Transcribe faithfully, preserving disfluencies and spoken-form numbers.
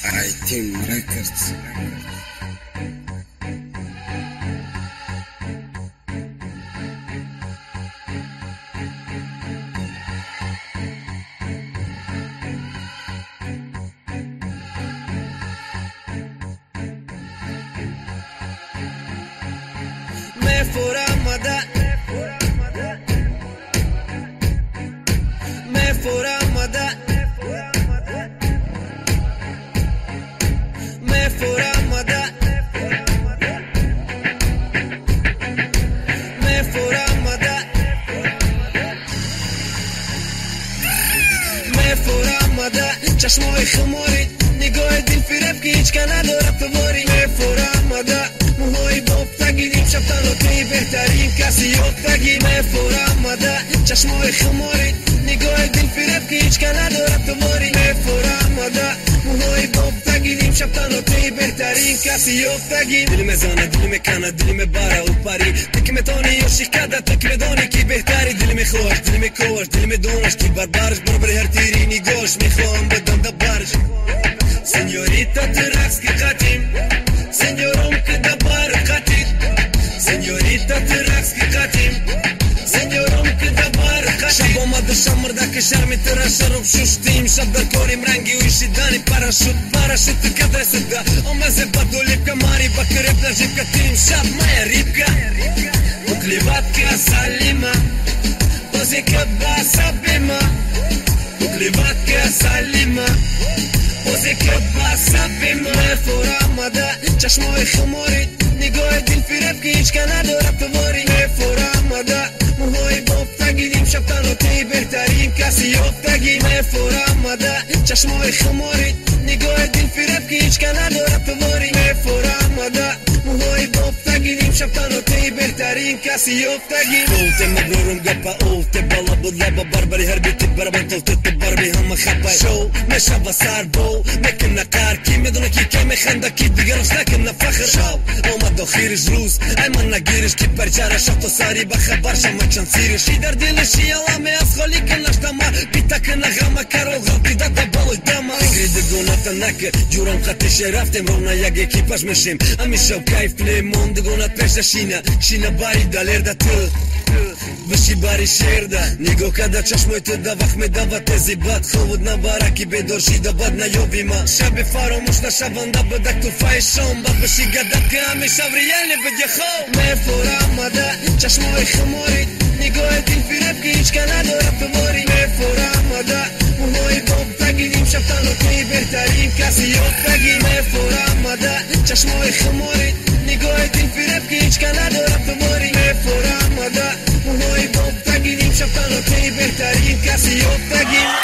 I-Team Records. मैं फोरा मदा मैं फोरा मदा मैं फोरा मदा मैं फोरा मदा मैं फोरा मदा چشمای خماری نگاه دل فریب که هیچ که نداره پواری من فورا مدا موهای بافتگی نیم شب تناتی بهترین کسی افتگی من فورا مدا چشمای خماری نگاه دل فریب که هیچ که نداره پواری من فورا مدا موهای بافتگی نیم شب تناتی بهترین کسی افتگی دل مزانه دل مکنه دل مباره و پری تک متانی یا شکده تک مدانی که بهتری دل مخوش دل مکوش دل مدونش که بربرش بربر هر تیری نگوش میخوام بدم دبرش Señorita te raks ki qatim Señorom ke dabar qatil Señorita te raks ki qatim Señorom ke dabar qatil Shab omad shamr da ke sharmi te rasharob shushtim Shab dar korim rangi u ishidani parashut Parashut te kadre seda Ome se bato lipka mari bakreb na jibka tim Shab maya ribka Uklivatka salima Pozi ke basa bima Uklivatka salima وزی که باسه بیمه فورا مده چشمای خماری نگاه دل فریب که هیچ که نداره پواری من فورا مده موهای بافتگی نیم شب تناتی بهترین کسی افتگی من فورا مده چشمای خماری نگاه دل فریب که هیچ که نداره پواری من فورا مده موهای بافتگی نیم شب تناتی بهترین کسی افتگی قلت مبرورم گپا قلت بالا بلابا بربری هر بیتی برابر تلتت بربی همه خبای شو مشابه سر بو مکنه قار کی میدونه کی که میخنده کی دیگرش نکنه فخر شو اومد آخرش روز ای من نگیرش کی پرچاره شفت و ساری بخبر شما چند سیرش ای در دلش یالامه از خالی کنش دما بیتا کنه غمه کرو غلطی داده بالوی دما گریده دونتا نکه جورم خطش رفتم رونا یک اکیپاش میشیم همیشه و کیف لیمون دگونت پیش شینه شینه باری دالر ده تو بشی باری شیرده نگاه کده چشمای تو ده وقت میده و تزی بد خود نباره کی بدارشی ده بد نیابی ما شب فراموش نشونده بدک تو فایشان بد بشی گدت که همیشه وریالی بدی خواه من فورا مده چشمای خماری نگاه دل فریب که هیچ که نداره پواری من فورا مده موهای بافتگی نیم شب تناتی بهترین کسی افتگی من فورا مده چشمای خماری نگاه دل فریب که هیچ که نداره پواری من فورا مده موهای بافتگی نیم شب تناتی بهترین کسی افتگی